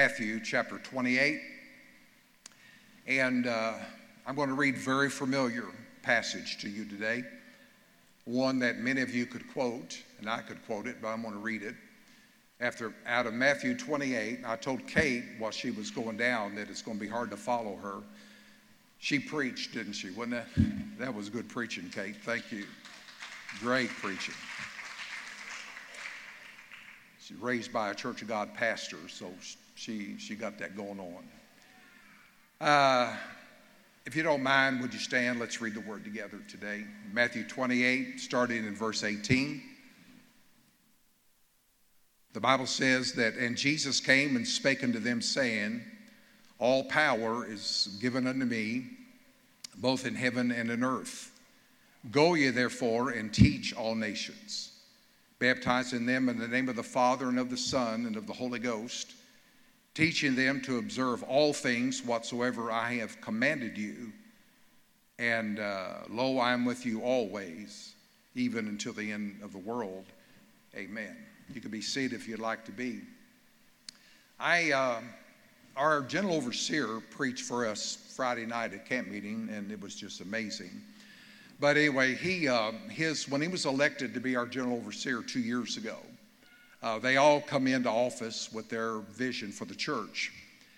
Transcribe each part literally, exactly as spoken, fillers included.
Matthew chapter twenty-eight. And uh, I'm going to read a very familiar passage to you today. One that many of you could quote, and I could quote it, but I'm going to read it. After, out of Matthew twenty-eight, I told Kate while she was going down that it's going to be hard to follow her. She preached, didn't she? Wasn't that? That was good preaching, Kate. Thank you. Great preaching. She's raised by a Church of God pastor, so she, she got that going on. Uh, if you don't mind, would you stand? Let's read the word together today. Matthew twenty-eight, starting in verse eighteen. The Bible says that, "And Jesus came and spake unto them, saying, All power is given unto me, both in heaven and in earth. Go ye therefore and teach all nations, baptizing them in the name of the Father and of the Son and of the Holy Ghost, teaching them to observe all things whatsoever I have commanded you. And uh, lo, I am with you always, even until the end of the world. Amen." You can be seated if you'd like to be. I, uh, our general overseer preached for us Friday night at camp meeting, and it was just amazing. But anyway, he, uh, his, when he was elected to be our general overseer two years ago, uh, they all come into office with their vision for the church.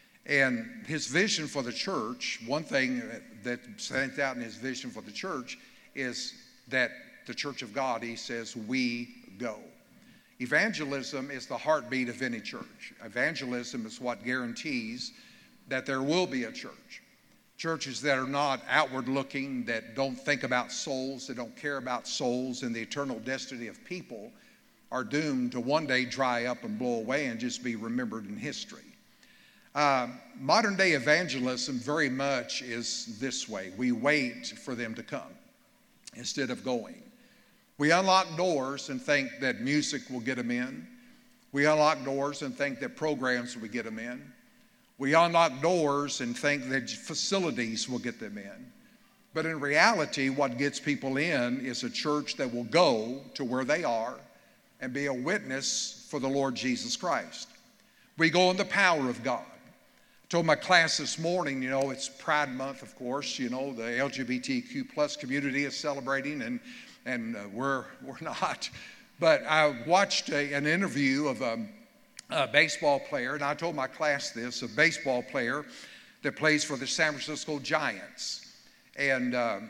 And his vision for the church, one thing that stands out in his vision for the church is that the church of God, he says, we go. Evangelism is the heartbeat of any church. Evangelism is what guarantees that there will be a church. Churches that are not outward looking, that don't think about souls, that don't care about souls and the eternal destiny of people, are doomed to one day dry up and blow away and just be remembered in history. Uh, modern day evangelism very much is this way. We wait for them to come instead of going. We unlock doors and think that music will get them in. We unlock doors and think that programs will get them in. We unlock doors and think that facilities will get them in. But in reality, what gets people in is a church that will go to where they are and be a witness for the Lord Jesus Christ. We go in the power of God. I told my class this morning, you know, it's Pride Month, of course. You know, the L G B T Q plus community is celebrating, and and uh, we're we're not. But I watched a, an interview of a, a baseball player, and I told my class this, a baseball player that plays for the San Francisco Giants. And uh,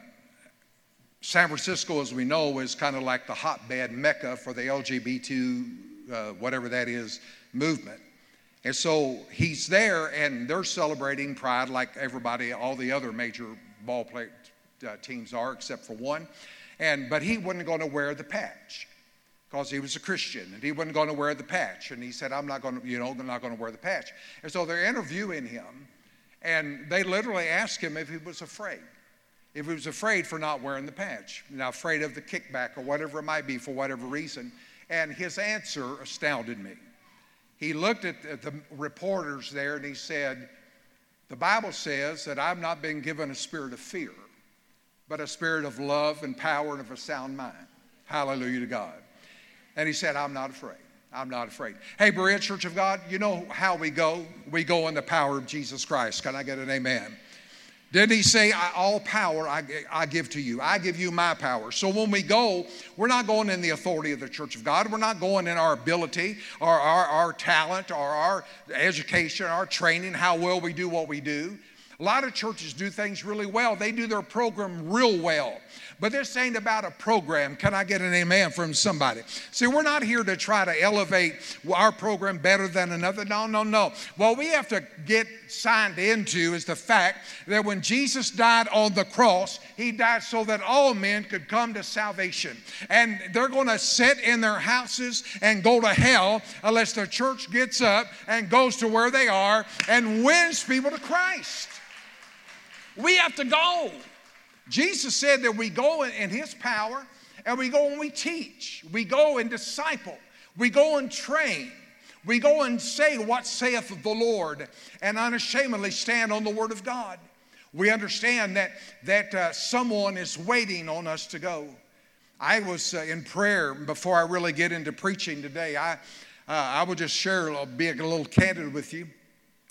San Francisco, as we know, is kind of like the hotbed mecca for the L G B T, uh, whatever that is, movement. And so he's there, and they're celebrating Pride like everybody, all the other major ball play, uh, teams are, except for one. And, but he wasn't going to wear the patch because he was a Christian, and he wasn't going to wear the patch. And he said, I'm not going to, you know, I'm not going to wear the patch. And so they're interviewing him, and they literally asked him if he was afraid, if he was afraid for not wearing the patch, now afraid of the kickback or whatever it might be for whatever reason. And his answer astounded me. He looked at the, the reporters there, and he said, the Bible says that I've not been given a spirit of fear, but a spirit of love and power and of a sound mind. Hallelujah to God. And he said, I'm not afraid. I'm not afraid. Hey, Berea Church of God, you know how we go? We go in the power of Jesus Christ. Can I get an amen? Didn't he say, all power I, I give to you. I give you my power. So when we go, we're not going in the authority of the Church of God. We're not going in our ability or our, our talent or our education, our training, how well we do what we do. A lot of churches do things really well. They do their program real well. But this ain't about a program. Can I get an amen from somebody? See, we're not here to try to elevate our program better than another. No, no, no. What we have to get signed into is the fact that when Jesus died on the cross, he died so that all men could come to salvation. And they're going to sit in their houses and go to hell unless the church gets up and goes to where they are and wins people to Christ. We have to go. Jesus said that we go in his power, and we go and we teach. We go and disciple. We go and train. We go and say what saith the Lord and unashamedly stand on the word of God. We understand that, that uh, someone is waiting on us to go. I was uh, in prayer before I really get into preaching today. I, uh, I will just share, I'll be a little candid with you.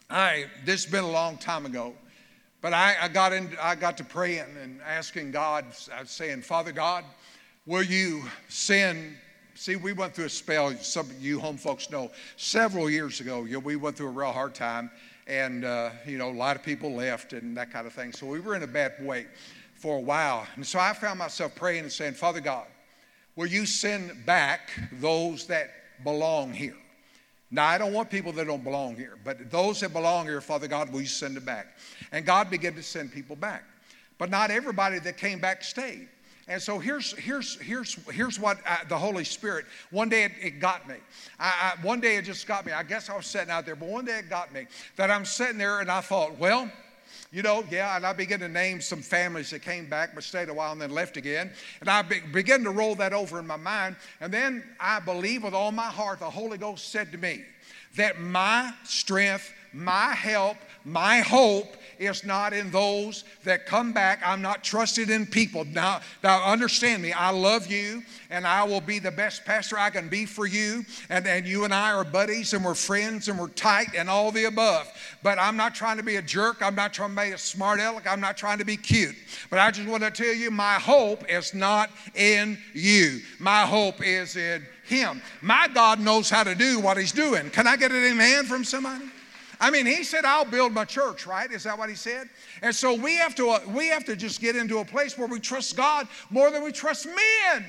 I this has been a long time ago, but I, I got in, I got to praying and asking God, I was saying, Father God, will you send? See, we went through a spell. Some of you home folks know several years ago. You know, we went through a real hard time, and uh, you know, a lot of people left and that kind of thing. So we were in a bad way for a while, and so I found myself praying and saying, Father God, will you send back those that belong here? Now, I don't want people that don't belong here, but those that belong here, Father God, will you send them back? And God began to send people back. But not everybody that came back stayed. And so here's here's here's here's what I, the Holy Spirit, one day it, it got me. I, I, one day it just got me. I guess I was sitting out there, but one day it got me that I'm sitting there and I thought, well, you know, yeah, and I began to name some families that came back but stayed a while and then left again. And I be, began to roll that over in my mind. And then I believe with all my heart, the Holy Ghost said to me that my strength, my help, my hope is not in those that come back. I'm not trusted in people. Now, now understand me. I love you, and I will be the best pastor I can be for you. And, and you and I are buddies, and we're friends, and we're tight, and all the above. But I'm not trying to be a jerk. I'm not trying to be a smart aleck. I'm not trying to be cute. But I just want to tell you, my hope is not in you. My hope is in Him. My God knows how to do what He's doing. Can I get an amen from somebody? I mean, He said, I'll build my church, right? Is that what He said? And so we have to, uh, we have to just get into a place where we trust God more than we trust men.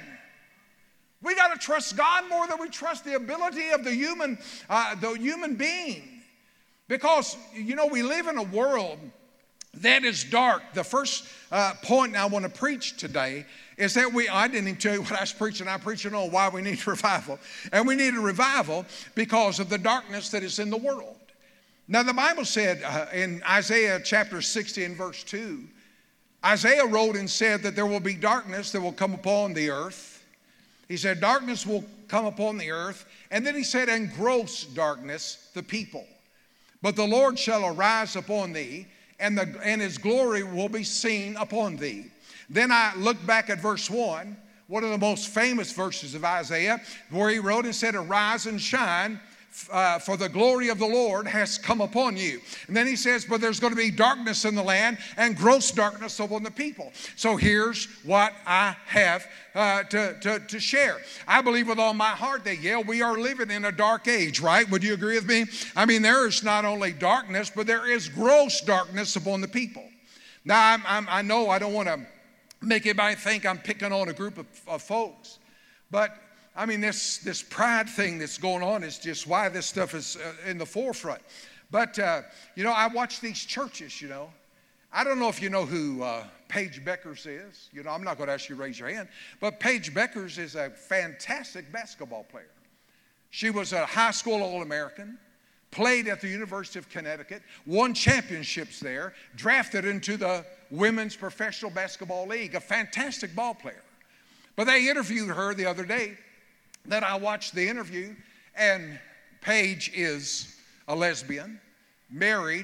We got to trust God more than we trust the ability of the human, uh, the human being. Because, you know, we live in a world that is dark. The first uh, point I want to preach today is that we, I didn't even tell you what I was preaching. I'm preaching on why we need revival. And we need a revival because of the darkness that is in the world. Now, the Bible said uh, in Isaiah chapter sixty and verse two, Isaiah wrote and said that there will be darkness that will come upon the earth. He said, darkness will come upon the earth. And then he said, and gross darkness, the people. But the Lord shall arise upon thee, and, the, and His glory will be seen upon thee. Then I looked back at verse one, one of the most famous verses of Isaiah, where he wrote and said, arise and shine, Uh, for the glory of the Lord has come upon you. And then he says, but there's going to be darkness in the land and gross darkness upon the people. So here's what I have uh, to, to, to share. I believe with all my heart that, yeah, we are living in a dark age, right? Would you agree with me? I mean, there is not only darkness, but there is gross darkness upon the people. Now, I'm, I'm, I know I don't want to make anybody think I'm picking on a group of, of folks, but I mean, this, this pride thing that's going on is just why this stuff is uh, in the forefront. But, uh, you know, I watch these churches, you know. I don't know if you know who uh, Paige Beckers is. You know, I'm not going to ask you to raise your hand. But Paige Beckers is a fantastic basketball player. She was a high school All-American, played at the University of Connecticut, won championships there, drafted into the Women's Professional Basketball League, a fantastic ball player. But they interviewed her the other day. That I watched the interview, and Paige is a lesbian, married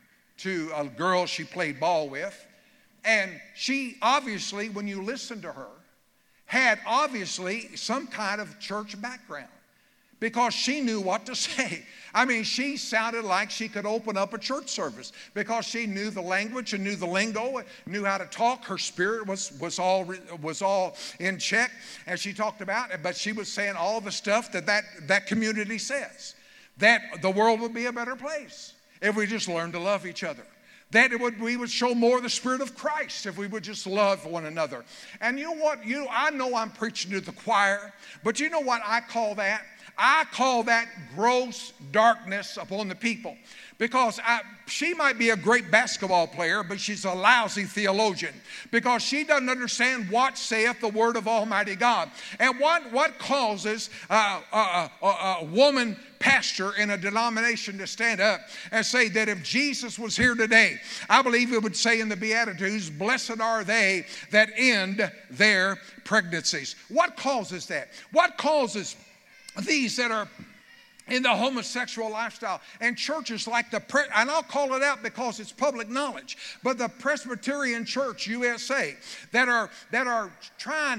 to a girl she played ball with, and she obviously, when you listen to her, had obviously some kind of church background because she knew what to say. I mean, she sounded like she could open up a church service because she knew the language and knew the lingo, knew how to talk. Her spirit was, was, all, was all in check, as she talked about it. But she was saying all the stuff that, that that community says, that the world would be a better place if we just learned to love each other. That it would, we would show more of the Spirit of Christ if we would just love one another. And you know what? You, I know I'm preaching to the choir, but you know what I call that? I call that gross darkness upon the people. Because I, she might be a great basketball player, but she's a lousy theologian. Because she doesn't understand what saith the word of Almighty God. And what, what causes uh, a, a, a woman pastor in a denomination to stand up and say that if Jesus was here today, I believe it would say in the Beatitudes, blessed are they that end their pregnancies. What causes that? What causes these that are in the homosexual lifestyle and churches like the, and I'll call it out because it's public knowledge, but the Presbyterian Church U S A that are, that are trying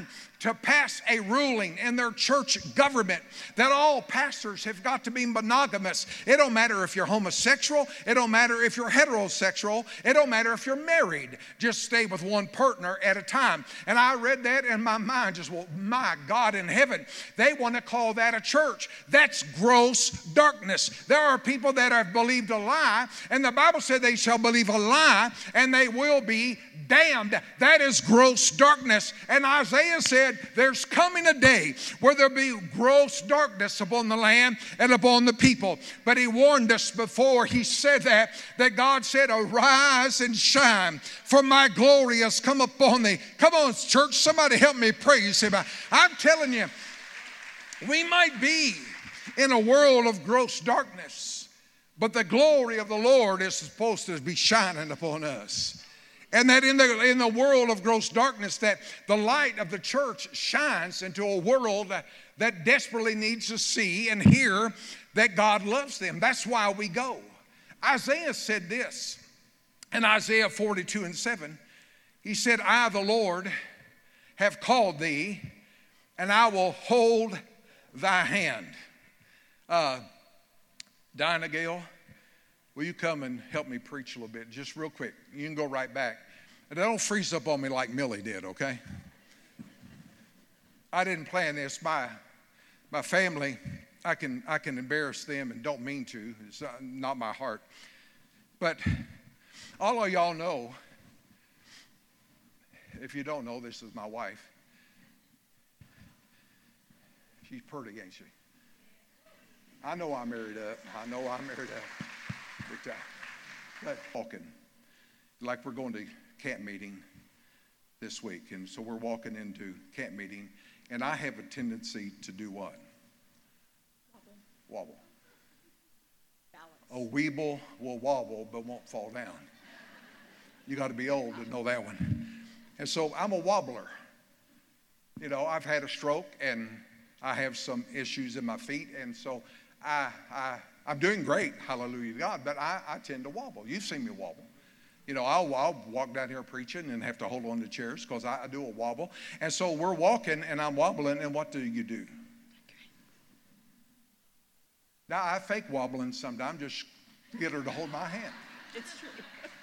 to pass a ruling in their church government that all pastors have got to be monogamous. It don't matter if you're homosexual. It don't matter if you're heterosexual. It don't matter if you're married. Just stay with one partner at a time. And I read that in my mind, just, well, my God in heaven, they want to call that a church. That's gross darkness. There are people that have believed a lie, and the Bible said they shall believe a lie, and they will be damned. That is gross darkness. And Isaiah said, there's coming a day where there'll be gross darkness upon the land and upon the people. But he warned us before he said that, that God said, arise and shine, for my glory has come upon thee. Come on, church, somebody help me praise him. I'm telling you, we might be in a world of gross darkness, but the glory of the Lord is supposed to be shining upon us. And that in the, in the world of gross darkness, that the light of the church shines into a world that, that desperately needs to see and hear that God loves them. That's why we go. Isaiah said this in Isaiah forty-two and seven. He said, I, the Lord, have called thee, and I will hold thy hand. Uh, Dinah Gale, will you come and help me preach a little bit? Just real quick. You can go right back. And don't freeze up on me like Millie did, okay? I didn't plan this. My, my family, I can, I can embarrass them and don't mean to. It's not my heart. But all of y'all know, if you don't know, this is my wife. She's pretty, ain't she? I know I'm married up. I know I'm married up. Big time. But walking, like we're going to camp meeting this week. And so we're walking into camp meeting, and I have a tendency to do what? Wobble. Wobble. Balance. A weeble will wobble but won't fall down. You got to be old to know that one. And so I'm a wobbler. You know, I've had a stroke, and I have some issues in my feet, and so I, I, I'm doing great, hallelujah to God, but I, I tend to wobble. You've seen me wobble. You know, I'll, I'll walk down here preaching and have to hold on to chairs because I, I do a wobble. And so we're walking, and I'm wobbling, and what do you do? Now, I fake wobbling sometimes, just get her to hold my hand. It's true.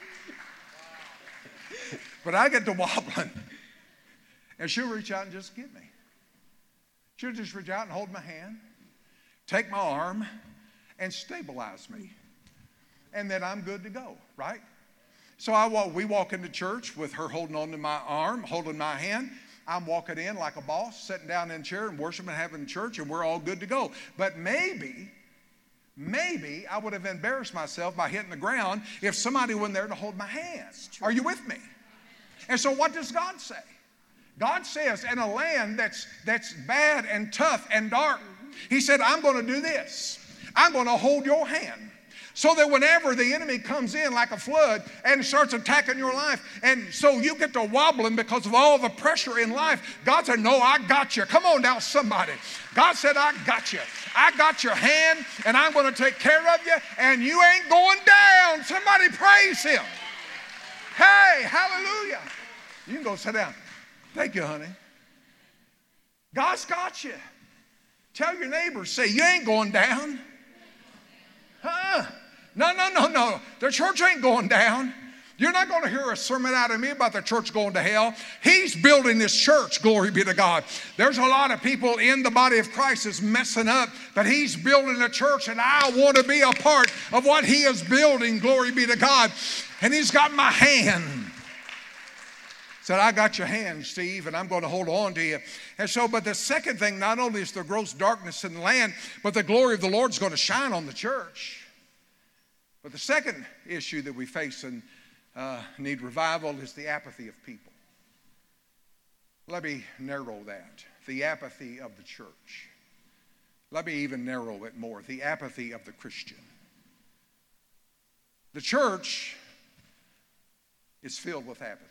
But I get to wobbling, and she'll reach out and just get me. She'll just reach out and hold my hand, take my arm, and stabilize me. And then I'm good to go, right? So I walk, we walk into church with her holding on to my arm, holding my hand. I'm walking in like a boss, sitting down in a chair and worshiping, having church, and we're all good to go. But maybe, maybe I would have embarrassed myself by hitting the ground if somebody wasn't there to hold my hand. Are you with me? And so what does God say? God says, in a land that's, that's bad and tough and dark, he said, I'm going to do this. I'm going to hold your hand. So that whenever the enemy comes in like a flood and starts attacking your life, and so you get to wobbling because of all the pressure in life, God said, no, I got you. Come on now, somebody. God said, I got you. I got your hand, and I'm going to take care of you, and you ain't going down. Somebody praise him. Hey, hallelujah. You can go sit down. Thank you, honey. God's got you. Tell your neighbors, say, you ain't going down. Huh? No, no, no, no. The church ain't going down. You're not going to hear a sermon out of me about the church going to hell. He's building this church, glory be to God. There's a lot of people in the body of Christ that's messing up, but he's building a church, and I want to be a part of what he is building, glory be to God. And he's got my hand. Said, I got your hand, Steve, and I'm going to hold on to you. And so, but the second thing, not only is the gross darkness in the land, but the glory of the Lord is going to shine on the church. But the second issue that we face and uh, need revival is the apathy of people. Let me narrow that. The apathy of the church. Let me even narrow it more. The apathy of the Christian. The church is filled with apathy.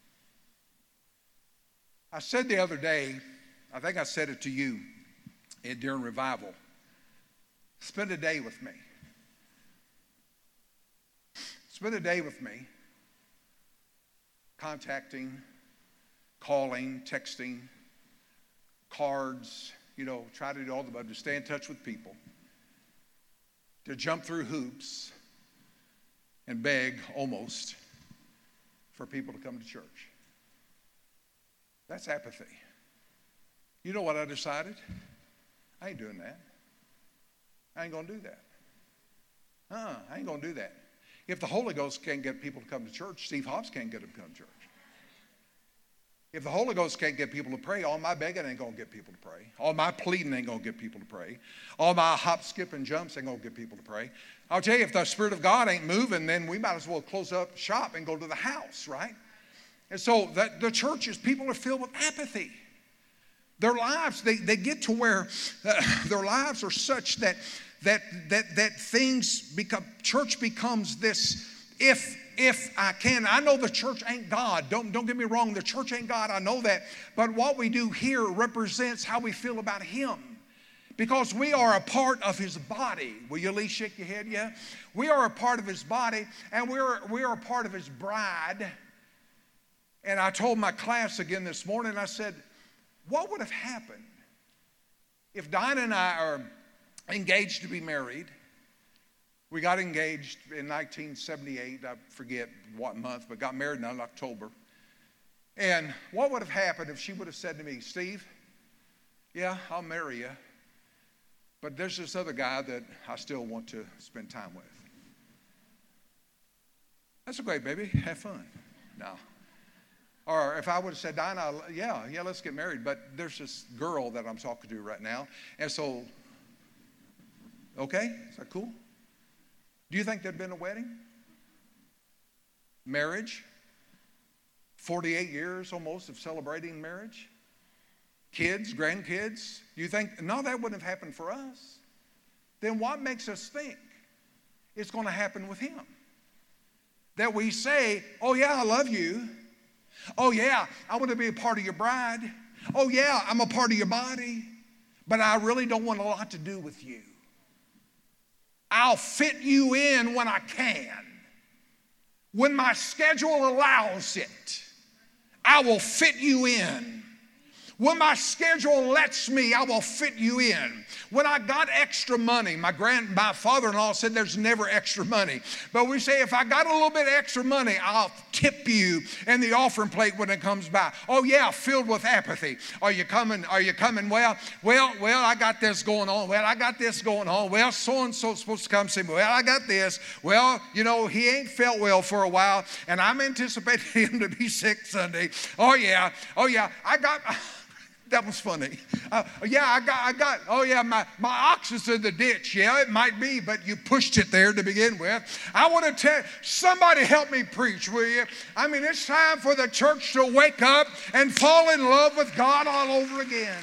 I said the other day, I think I said it to you during revival, spend a day with me. Spend a day with me, contacting, calling, texting, cards, you know, try to do all the above, to stay in touch with people, to jump through hoops and beg almost for people to come to church. That's apathy. You know what I decided? I ain't doing that. I ain't going to do that. Uh-uh, I ain't going to do that. If the Holy Ghost can't get people to come to church, Steve Hobbs can't get them to come to church. If the Holy Ghost can't get people to pray, all my begging ain't going to get people to pray. All my pleading ain't going to get people to pray. All my hop, skip, and jumps ain't going to get people to pray. I'll tell you, if the Spirit of God ain't moving, then we might as well close up shop and go to the house, right? And so the, the churches, people are filled with apathy. Their lives, they, they get to where uh, their lives are such that that that that things become, church becomes this, if if I can. I know the church ain't God. Don't, don't get me wrong, the church ain't God, I know that. But what we do here represents how we feel about Him. Because we are a part of His body. Will you at least shake your head, yeah? We are a part of His body, and we're, we are a part of His bride. And I told my class again this morning, I said, what would have happened if Dinah and I are engaged to be married? We got engaged in nineteen seventy-eight, I forget what month, but got married in October. And what would have happened if she would have said to me, Steve, yeah, I'll marry you, but there's this other guy that I still want to spend time with. That's okay, baby, have fun. No. Or if I would have said, Dinah, yeah, yeah, let's get married, but there's this girl that I'm talking to right now, and so, okay, is that cool? Do you think there'd been a wedding? Marriage? forty-eight years almost of celebrating marriage? Kids, grandkids? Do you think, no, that wouldn't have happened for us. Then what makes us think it's going to happen with Him? That we say, oh yeah, I love you. Oh yeah, I want to be a part of your bride. Oh yeah, I'm a part of your body. But I really don't want a lot to do with you. I'll fit you in when I can. When my schedule allows it, I will fit you in. When my schedule lets me, I will fit you in. When I got extra money, my grand, my father-in-law said there's never extra money. But we say if I got a little bit extra money, I'll tip you in the offering plate when it comes by. Oh yeah, filled with apathy. Are you coming? Are you coming? Well, well, well, I got this going on. Well, I got this going on. Well, so-and-so's supposed to come see me. Well, I got this. Well, you know, he ain't felt well for a while, and I'm anticipating him to be sick Sunday. Oh yeah, oh yeah, I got... That was funny. Uh, yeah, I got, I got, oh yeah, my, my ox is in the ditch. Yeah, it might be, but you pushed it there to begin with. I want to tell, somebody help me preach, will you? I mean, it's time for the church to wake up and fall in love with God all over again.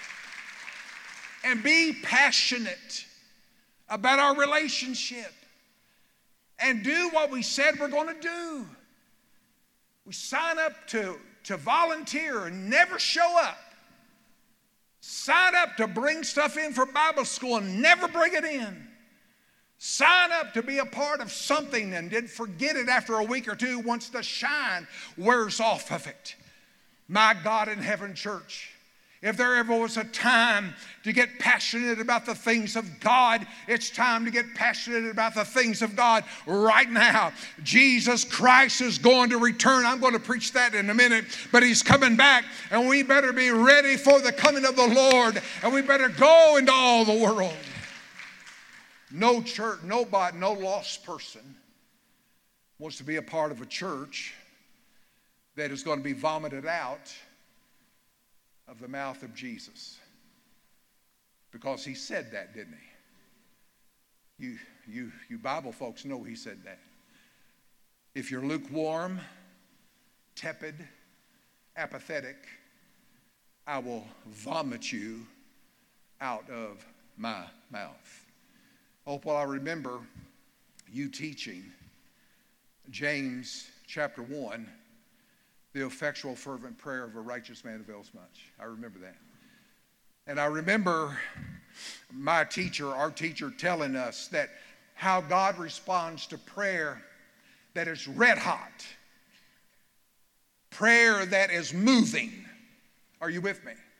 And be passionate about our relationship. And do what we said we're going to do. We sign up to, to volunteer and never show up. Sign up to bring stuff in for Bible school and never bring it in. Sign up to be a part of something and then forget it after a week or two once the shine wears off of it. My God in heaven, church, if there ever was a time to get passionate about the things of God, it's time to get passionate about the things of God right now. Jesus Christ is going to return. I'm going to preach that in a minute, but He's coming back, and we better be ready for the coming of the Lord, and we better go into all the world. No church, nobody, no lost person wants to be a part of a church that is going to be vomited out of the mouth of Jesus. Because He said that, didn't He? You, you, you Bible folks know He said that. If you're lukewarm, tepid, apathetic, I will vomit you out of my mouth. Oh, well, I remember you teaching James chapter one, the effectual fervent prayer of a righteous man avails much. I remember that. And I remember my teacher, our teacher, telling us that how God responds to prayer that is red hot. Prayer that is moving. Are you with me?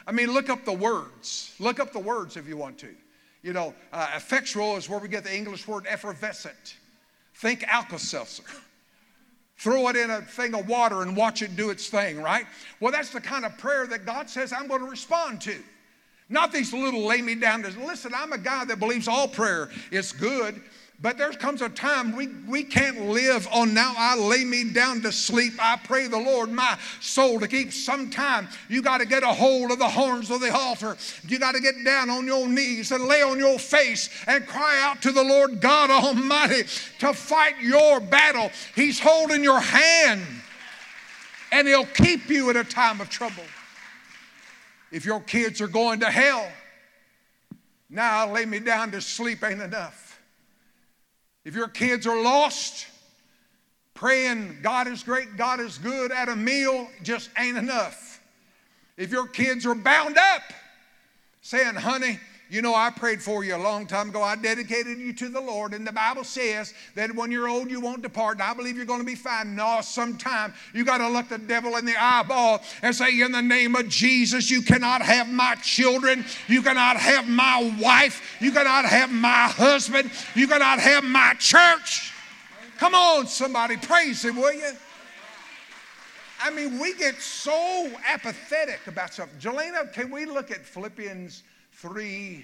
I mean, look up the words. Look up the words if you want to. You know, uh, effectual is where we get the English word effervescent. Think Alka-Seltzer. Throw it in a thing of water and watch it do its thing, right? Well, that's the kind of prayer that God says I'm going to respond to. Not these little lay me down to, listen, I'm a guy that believes all prayer is good, but there comes a time we, we can't live on now I lay me down to sleep. I pray the Lord my soul to keep. Sometime you got to get a hold of the horns of the altar. You got to get down on your knees and lay on your face and cry out to the Lord God Almighty to fight your battle. He's holding your hand and He'll keep you in a time of trouble. If your kids are going to hell, now I lay me down to sleep ain't enough. If your kids are lost, praying God is great, God is good at a meal just ain't enough. If your kids are bound up, saying, honey, you know, I prayed for you a long time ago. I dedicated you to the Lord. And the Bible says that when you're old, you won't depart. And I believe you're going to be fine. No, sometime you got to look the devil in the eyeball and say, in the name of Jesus, you cannot have my children. You cannot have my wife. You cannot have my husband. You cannot have my church. Come on, somebody, praise Him, will you? I mean, we get so apathetic about something. Jelena, can we look at Philippians three,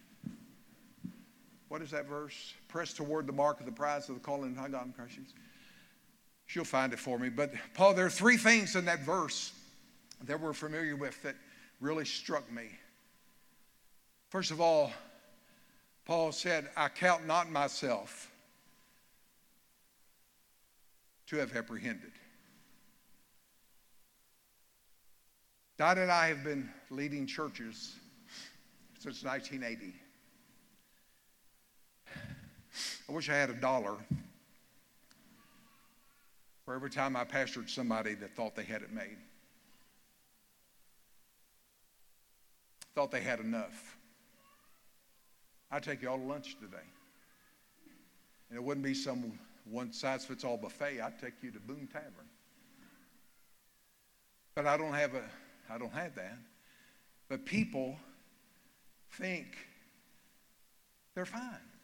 what is that verse? Press toward the mark of the prize of the calling of high God in Christ Jesus. She'll find it for me. But Paul, there are three things in that verse that we're familiar with that really struck me. First of all, Paul said, I count not myself to have apprehended. Dot and I have been leading churches since nineteen eighty. I wish I had a dollar for every time I pastored somebody that thought they had it made. Thought they had enough. I'd take you all to lunch today. And it wouldn't be some one-size-fits-all buffet. I'd take you to Boone Tavern. But I don't have a, I don't have that. But people think they're fine.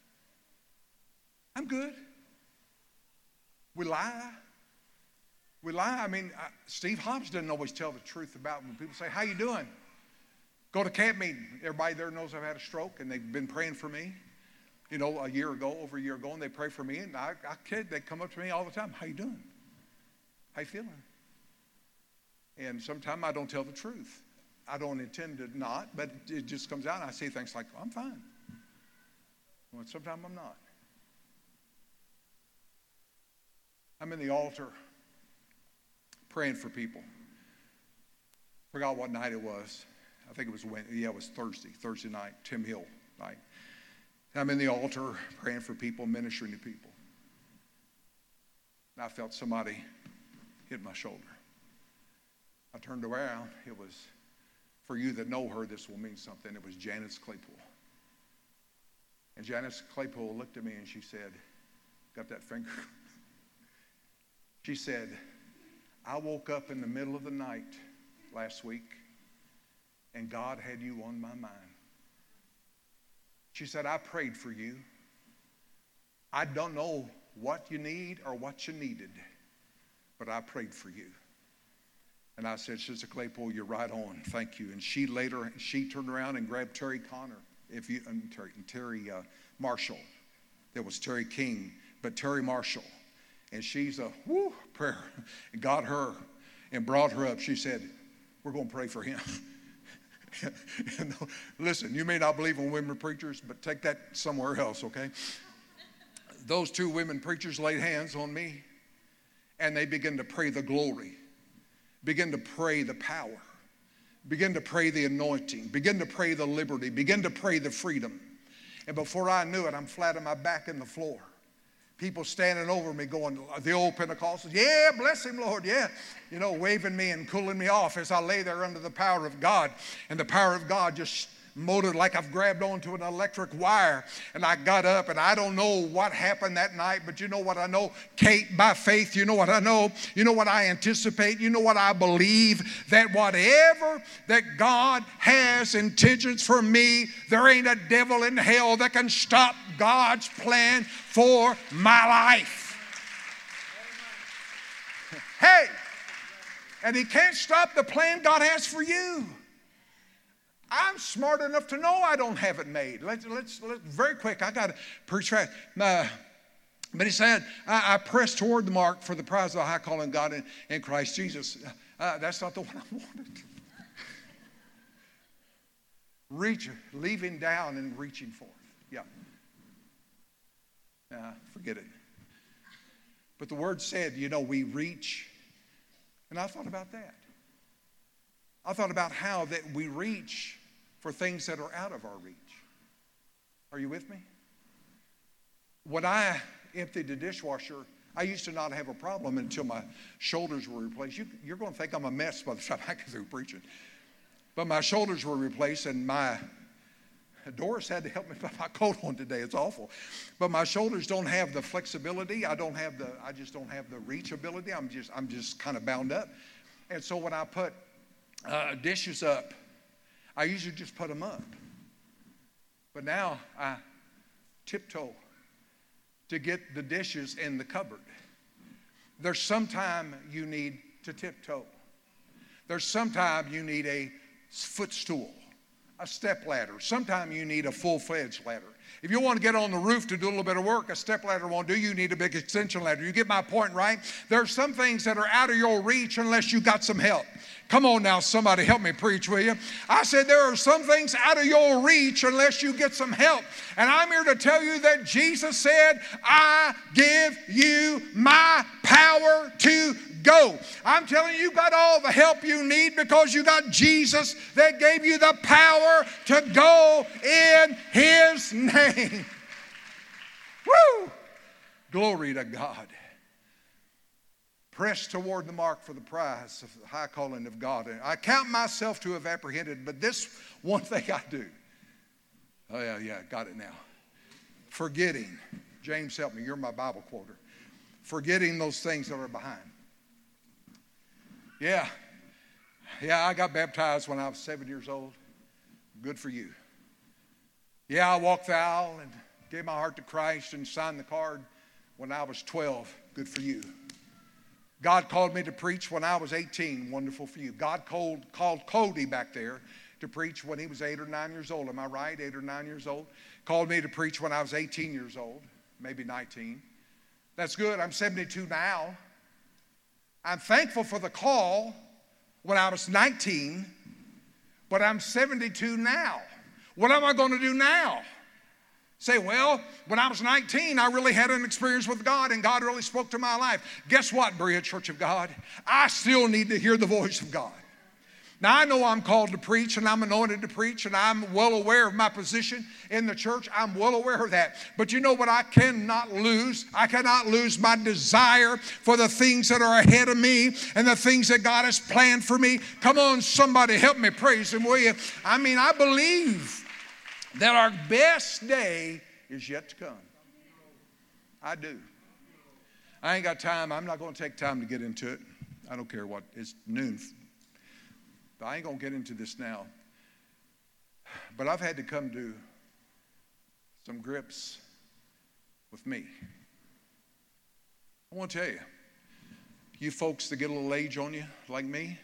I'm good. We lie. We lie. I mean, I, Steve Hobbs doesn't always tell the truth about when people say, how you doing? Go to camp meeting. Everybody there knows I've had a stroke, and they've been praying for me, you know, a year ago, over a year ago, and they pray for me. And I, I kid, they come up to me all the time. How you doing? How you feeling? And sometimes I don't tell the truth. I don't intend to not, but it just comes out and I say things like, I'm fine. Well, sometimes I'm not. I'm in the altar praying for people. Forgot what night it was. I think it was Wednesday. Yeah, it was Thursday, Thursday night, Tim Hill night. I'm in the altar praying for people, ministering to people. And I felt somebody hit my shoulder. I turned around. It was, for you that know her, this will mean something. It was Janice Claypool. And Janice Claypool looked at me and she said, got that finger? She said, I woke up in the middle of the night last week and God had you on my mind. She said, I prayed for you. I don't know what you need or what you needed, but I prayed for you. And I said, Sister Claypool, you're right on. Thank you. And she later, she turned around and grabbed Terry Connor, if you, um, Terry, Terry uh, Marshall. There was Terry King, but Terry Marshall. And she's a whoo prayer. And got her and brought her up. She said, we're going to pray for him. And listen, you may not believe in women preachers, but take that somewhere else, okay? Those two women preachers laid hands on me, and they began to pray the glory. Begin to pray the power. Begin to pray the anointing. Begin to pray the liberty. Begin to pray the freedom. And before I knew it, I'm flat on my back in the floor. People standing over me going, the old Pentecostals, yeah, bless him, Lord, yeah. You know, waving me and cooling me off as I lay there under the power of God. And the power of God just motive, like I've grabbed onto an electric wire. And I got up, and I don't know what happened that night, but you know what I know? Kate, by faith, you know what I know? You know what I anticipate? You know what I believe? That whatever that God has intentions for me, there ain't a devil in hell that can stop God's plan for my life. Hey, and he can't stop the plan God has for you. I'm smart enough to know I don't have it made. Let's, let's, let's very quick, I got to preach fast. Uh, but he said, I, I press toward the mark for the prize of the high calling of God in, in Christ Jesus. Uh, that's not the one I wanted. Reach, leaving down and reaching forth. Yeah. Uh, forget it. But the word said, you know, we reach. And I thought about that. I thought about how that we reach for things that are out of our reach. Are you with me? When I emptied the dishwasher, I used to not have a problem until my shoulders were replaced. You, you're going to think I'm a mess by the time I get through preaching. But my shoulders were replaced, and my Doris had to help me put my coat on today. It's awful. But my shoulders don't have the flexibility. I don't have the, I just don't have the reachability. I'm just, I'm just kind of bound up. And so when I put uh, dishes up, I usually just put them up. But now I tiptoe to get the dishes in the cupboard. There's sometime you need to tiptoe. There's sometime you need a footstool, a step ladder. Sometimes you need a full-fledged ladder. If you want to get on the roof to do a little bit of work, a step ladder won't do. You need a big extension ladder. You get my point, right? There are some things that are out of your reach unless you got some help. Come on now, somebody help me preach, will you? I said there are some things out of your reach unless you get some help. And I'm here to tell you that Jesus said, I give you my power to go. I'm telling you, you got all the help you need because you got Jesus that gave you the power to go in his name. Woo! Glory to God. Press toward the mark for the prize of the high calling of God. And I count myself to have apprehended, but this one thing I do. Oh, yeah, yeah, got it now. Forgetting. James, help me. You're my Bible quoter. Forgetting those things that are behind. Yeah. Yeah, I got baptized when I was seven years old. Good for you. Yeah, I walked the aisle and gave my heart to Christ and signed the card when I was twelve. Good for you. God called me to preach when I was eighteen. Wonderful for you. God called, called Cody back there to preach when he was eight or nine years old. Am I right? Eight or nine years old. Called me to preach when I was eighteen years old, maybe nineteen. That's good. I'm seventy-two now. I'm thankful for the call when I was nineteen, but I'm seventy-two now. What am I going to do now? Say, well, when I was nineteen, I really had an experience with God, and God really spoke to my life. Guess what, Berea Church of God? I still need to hear the voice of God. Now, I know I'm called to preach, and I'm anointed to preach, and I'm well aware of my position in the church. I'm well aware of that. But you know what I cannot lose? I cannot lose my desire for the things that are ahead of me and the things that God has planned for me. Come on, somebody help me praise him, will you? I mean, I believe that our best day is yet to come. I do. I ain't got time. I'm not going to take time to get into it. I don't care what. It's noon. But I ain't going to get into this now. But I've had to come to some grips with me. I want to tell you, you folks that get a little age on you, like me,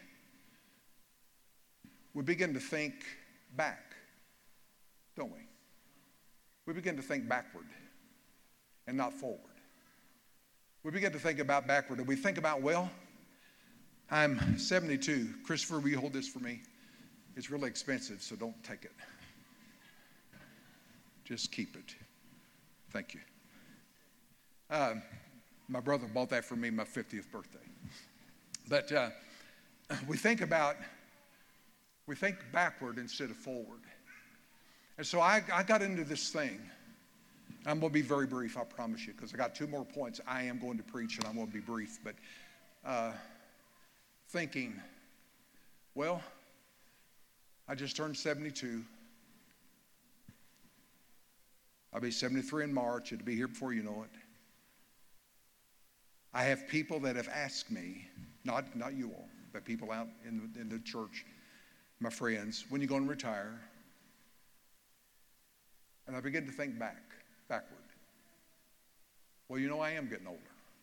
we begin to think back, don't we? We begin to think backward and not forward. We begin to think about backward, and we think about, well, I'm seventy-two. Christopher, will you hold this for me? It's really expensive, so don't take it. Just keep it. Thank you. Uh, my brother bought that for me my fiftieth birthday. But uh, we think about, we think backward instead of forward. And so I, I got into this thing. I'm going to be very brief, I promise you, because I got two more points I am going to preach, and I'm going to be brief. But uh, thinking, well, I just turned seventy-two. I'll be seventy-three in March. It'll be here before you know it. I have people that have asked me, not, not you all, but people out in the, in the church, my friends, when are you going to retire? And I begin to think back, backward. Well, you know, I am getting older.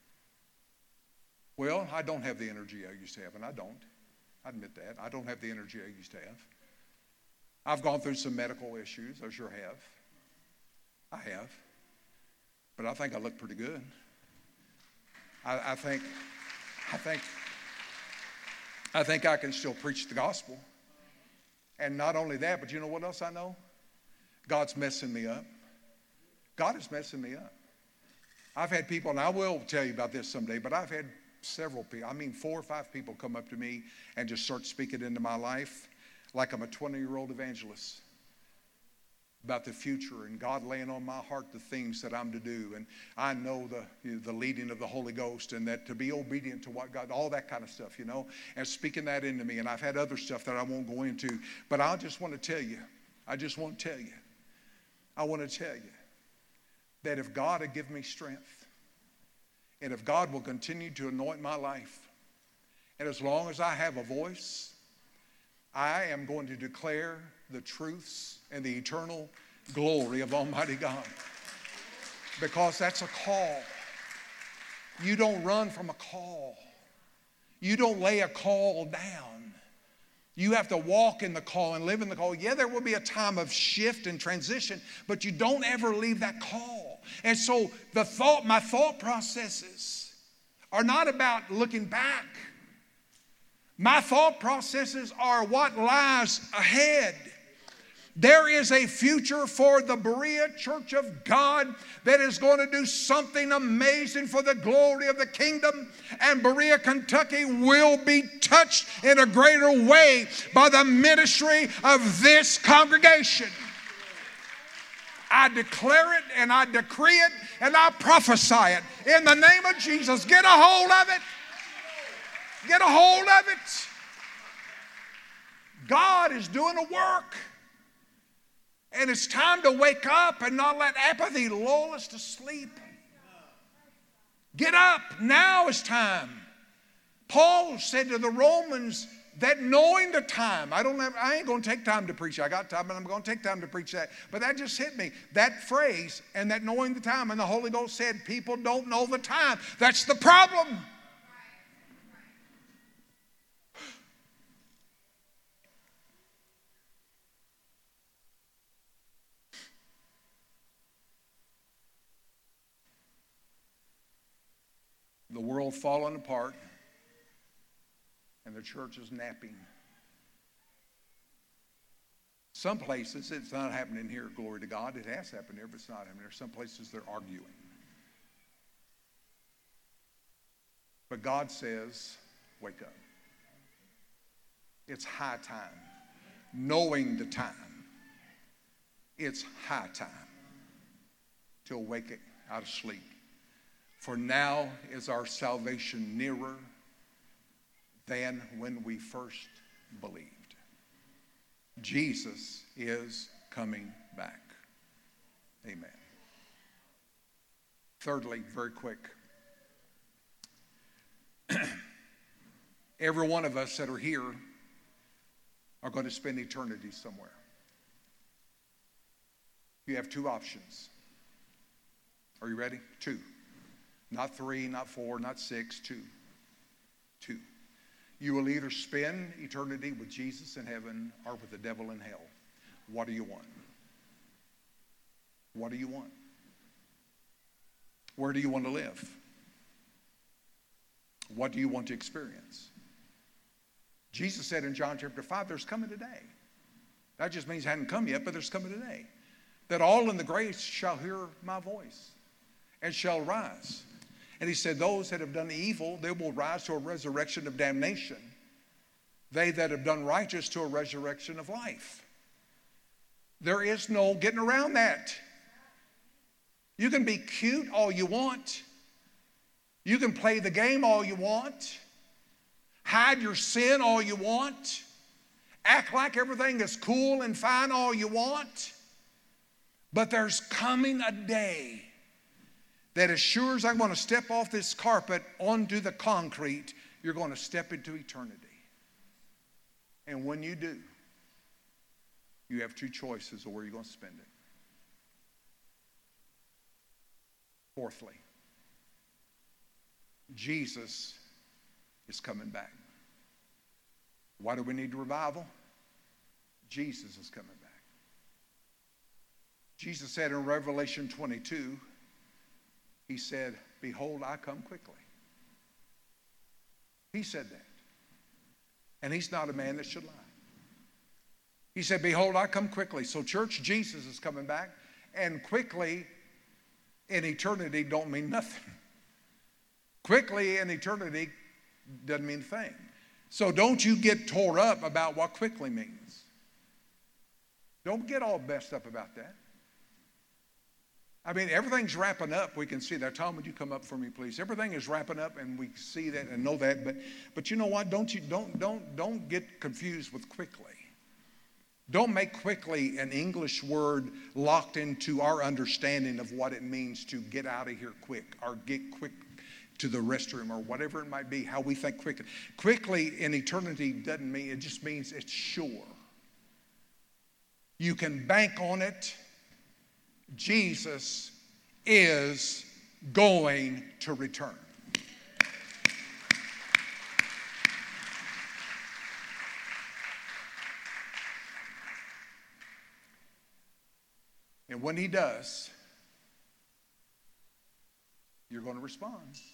Well, I don't have the energy I used to have, and I don't. I admit that. I don't have the energy I used to have. I've gone through some medical issues. I sure have. I have. But I think I look pretty good. I, I think, I think, I think I can still preach the gospel. And not only that, but you know what else I know? God's messing me up. God is messing me up. I've had people, and I will tell you about this someday, but I've had several people, I mean four or five people come up to me and just start speaking into my life like I'm a twenty-year-old evangelist about the future and God laying on my heart the things that I'm to do. And I know the, you know, the leading of the Holy Ghost and that to be obedient to what God, all that kind of stuff, you know, and speaking that into me. And I've had other stuff that I won't go into, but I just want to tell you, I just want to tell you, I want to tell you that if God had given me strength and if God will continue to anoint my life, and as long as I have a voice, I am going to declare the truths and the eternal glory of Almighty God. Because that's a call. You don't run from a call. You don't lay a call down. You have to walk in the call and live in the call. Yeah, there will be a time of shift and transition, but you don't ever leave that call. And so the thought, my thought processes are not about looking back. My thought processes are what lies ahead. There is a future for the Berea Church of God that is going to do something amazing for the glory of the kingdom. And Berea, Kentucky will be touched in a greater way by the ministry of this congregation. I declare it and I decree it and I prophesy it. In the name of Jesus, get a hold of it. Get a hold of it. God is doing a work. And it's time to wake up and not let apathy lull us to sleep. Get up. Now is time. Paul said to the Romans that knowing the time, I don't have, I ain't going to take time to preach. I got time, but I'm going to take time to preach that. But that just hit me. That phrase and that knowing the time. And the Holy Ghost said people don't know the time. That's the problem. The world falling apart, and the church is napping. Some places, it's not happening here, glory to God. It has happened here, but it's not happening there. Some places they're arguing. But God says, wake up. It's high time. Knowing the time, it's high time to awake it out of sleep. For now is our salvation nearer than when we first believed. Jesus is coming back. Amen. Thirdly, very quick. Every one of us that are here are going to spend eternity somewhere. You have two options. Are you ready? Two. Not three, not four, not six, two. Two. You will either spend eternity with Jesus in heaven or with the devil in hell. What do you want? What do you want? Where do you want to live? What do you want to experience? Jesus said in John chapter five, there's coming a day. That just means it hasn't come yet, but there's coming a day. That all in the graves shall hear my voice and shall rise. And he said, those that have done evil, they will rise to a resurrection of damnation. They that have done righteous to a resurrection of life. There is no getting around that. You can be cute all you want. You can play the game all you want. Hide your sin all you want. Act like everything is cool and fine all you want. But there's coming a day that as sure as I'm going to step off this carpet onto the concrete, you're going to step into eternity. And when you do, you have two choices of where you're going to spend it. Fourthly, Jesus is coming back. Why do we need revival? Jesus is coming back. Jesus said in Revelation twenty-two, he said, behold, I come quickly. He said that. And he's not a man that should lie. He said, behold, I come quickly. So church, Jesus is coming back. And quickly in eternity don't mean nothing. Quickly in eternity doesn't mean a thing. So don't you get tore up about what quickly means. Don't get all messed up about that. I mean, everything's wrapping up. We can see that. Tom, would you come up for me, please? Everything is wrapping up, and we see that and know that. But, but you know what? Don't you don't don't don't get confused with quickly. Don't make quickly an English word locked into our understanding of what it means to get out of here quick or get quick to the restroom or whatever it might be. How we think quickly. Quickly in eternity doesn't mean it just means it's sure. You can bank on it. Jesus is going to return. And when he does, you're going to respond.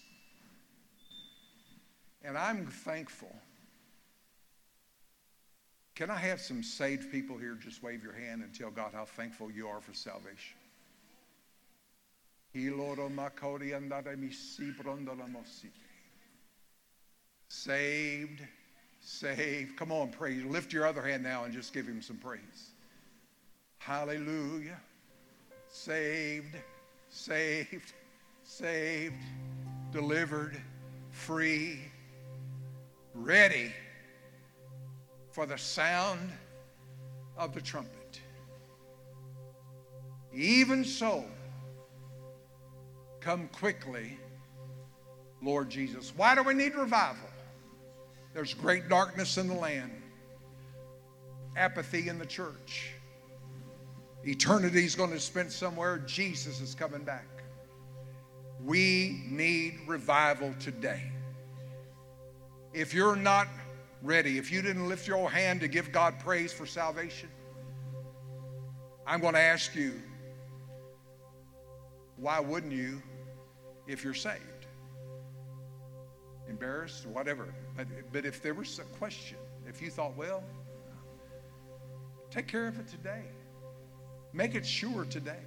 And I'm thankful. Can I have some saved people here? Just wave your hand and tell God how thankful you are for salvation. Saved, saved. Come on, praise. Lift your other hand now and just give him some praise. Hallelujah. Saved, saved, saved, delivered, free, ready for the sound of the trumpet. Even so, come quickly, Lord Jesus. Why do we need revival? There's great darkness in the land, apathy in the church. Eternity is going to spend somewhere. Jesus is coming back. We need revival today. If you're not ready, if you didn't lift your hand to give God praise for salvation, I'm going to ask you, why wouldn't you if you're saved? Embarrassed, whatever. But, but if there was a question, if you thought, well, take care of it today. Make it sure today.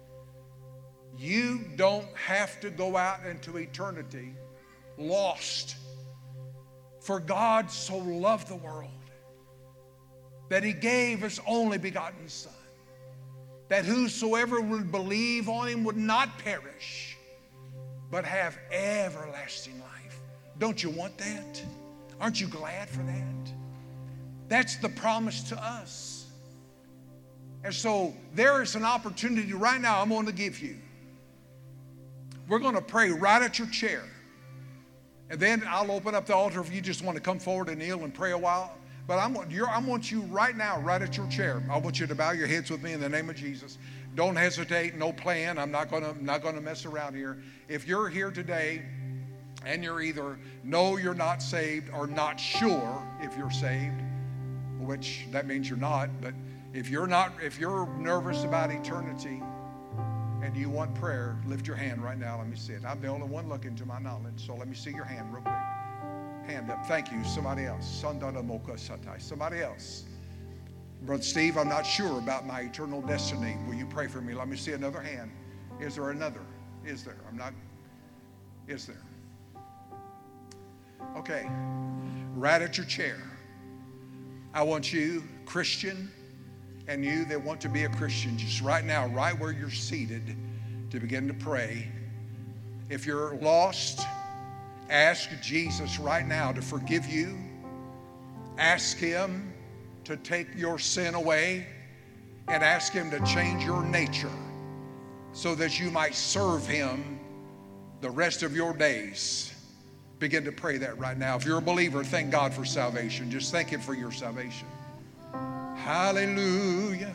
You don't have to go out into eternity lost. For God so loved the world that he gave his only begotten Son, that whosoever would believe on him would not perish, but have everlasting life. Don't you want that? Aren't you glad for that? That's the promise to us. And so there is an opportunity right now I'm going to give you. We're going to pray right at your chair. And then I'll open up the altar if you just want to come forward and kneel and pray a while. But I'm, you're, I want you right now, right at your chair. I want you to bow your heads with me in the name of Jesus. Don't hesitate, no plan. I'm not going to not going to mess around here. If you're here today and you're either no, you're not saved, or not sure if you're saved, which that means you're not, but if you're not, if you're nervous about eternity and you want prayer, lift your hand right now. Let me see it. I'm the only one looking to my knowledge, so let me see your hand real quick. Hand up. Thank you. Somebody else. Somebody else. Brother Steve, I'm not sure about my eternal destiny. Will you pray for me? Let me see another hand. Is there another? Is there? I'm not. Is there? Okay. Right at your chair. I want you, Christian, and you that want to be a Christian, just right now, right where you're seated, to begin to pray. If you're lost, ask Jesus right now to forgive you. Ask him to take your sin away, and ask him to change your nature. so that you might serve Him the rest of your days. Begin to pray that right now. If you're a believer, thank God for salvation. Just thank Him for your salvation. Hallelujah.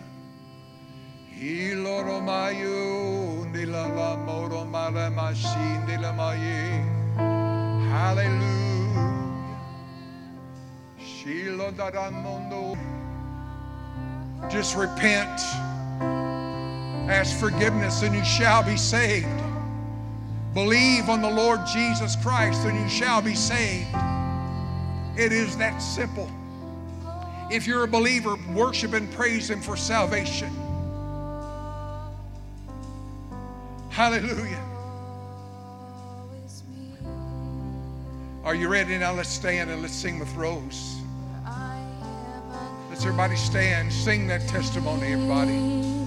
Hallelujah. Just repent. Ask forgiveness and you shall be saved. Believe on the Lord Jesus Christ and you shall be saved. It is that simple. If you're a believer, worship and praise Him for salvation. Hallelujah. Are you ready? Now let's stand and let's sing with Rose. Let's everybody stand. Sing that testimony, everybody.